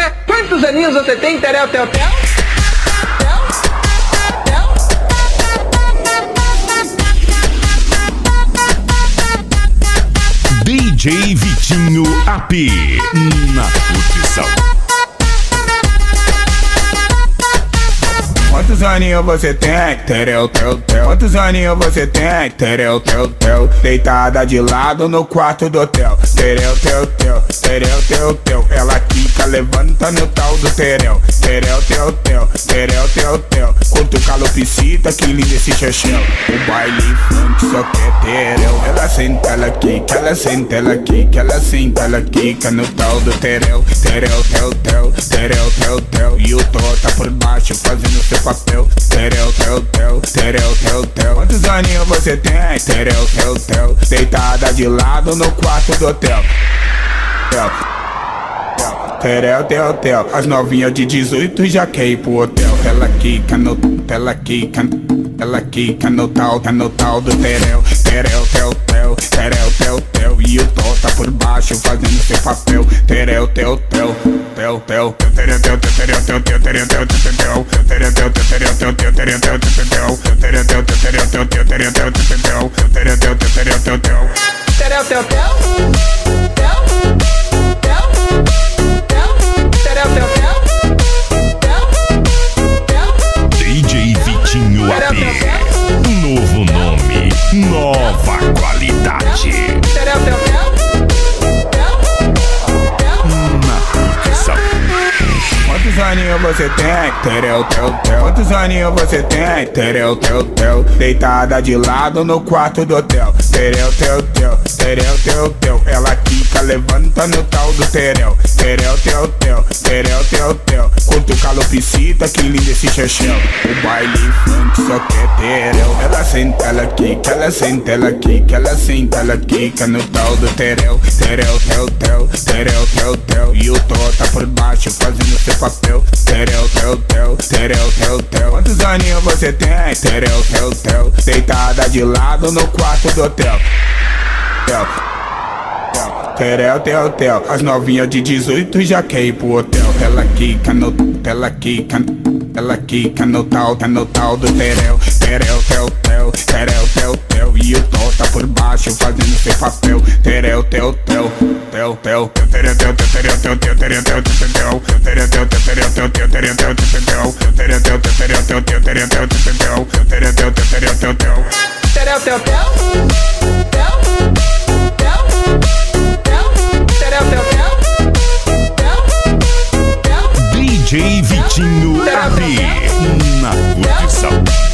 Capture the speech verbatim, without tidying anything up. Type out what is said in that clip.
Quantos aninhos você tem, Terel, tel, tel? D J Vitinho A P na curtição. Quantos aninhos você tem? Terel, tel, tel. Quantos aninhos você tem? Terel, tel, tel. Deitada de lado no quarto do hotel. Terel, tel, tel. Terel, tel, tel. Ela quica, levanta no tal do terel. Terel, tel, tel. Terel, tel, tel. Curto calopsita, que lindo esse chachão. O baile funk só quer terel. Ela senta, ela quica, ela senta, ela quica, ela senta, ela quica no tal do terel. Terel, tel, tel. Terel, tel, tel. E o tó tá por baixo fazendo seu papel. Terel, tel, tel. Terel, tel, tel. Quantos aninhos você tem? Terel, tel, tel. Deitada de lado no quarto do hotel. Tel, Terel, tel, tel. As novinhas de dezoito já quer ir pro hotel. Ela quica no, ela quica, ela quica no tal, tá no tal do terel. Terel, tel, tel. Terel, tel, tel. E o tó tá por baixo fazendo seu papel. Terel, tel, tel. Tel, tel. Terel, tel, tel, terel, tel, tel, terel, tel, tel, tel. Terel, tel, tel, terel, tel, tel, terel, tel, tel, tel. Terel, tel, tel, terel, tel, tel, terel, tel, tel, tel. Terel, tel, tel, terel, tel, tel. Terel, tel, tel. D J Vitinho A P. Novo nome, nova qualidade. Terel, tel, tel. Na curtição. Quantos aninhos você tem? Terel, tel, tel. Quantos aninhos você tem? Terel, tel, tel. Deitada de lado no quarto do hotel. Terel, tel, tel. Terel, tel, tel. Ela quica, levanta no tal do terel. Terel, tel, tel. Terel, tel, tel. Curto calopsita, que lindo esse chachão. O baile funk só quer terel. Ela senta, ela quica, ela senta, ela quica, ela senta, ela quica no tal do terel. Terel, tel, tel. Terel, tel, tel. E o tó tá por baixo fazendo seu papel. Terel, tel, tel. Terel, tel, tel. Quantos aninhos você tem? Terel, tel, tel. Deitada de lado no quarto do hotel. Tel, Terel, tel, tel. As novinhas de dezoito já quer ir pro hotel. Ela quica no, ela quica, ela quica no tal, tá no tal do terel. Terel, tel, tel. Terel, tel, tel. E o tó tá por baixo fazendo seu papel. Terel, tel, tel. Tel, tel. Terel, tel, tel, terel, tel, tel, terel, tel, tel, tel. Terel, tel, tel, terel, tel, tel, terel, tel, tel, tel. Terel, tel, tel, terel, tel, tel, terel, tel, tel, tel. Terel, tel, tel, terel, tel, tel. Terel, tel, tel. D J Vitinho A P na curtição.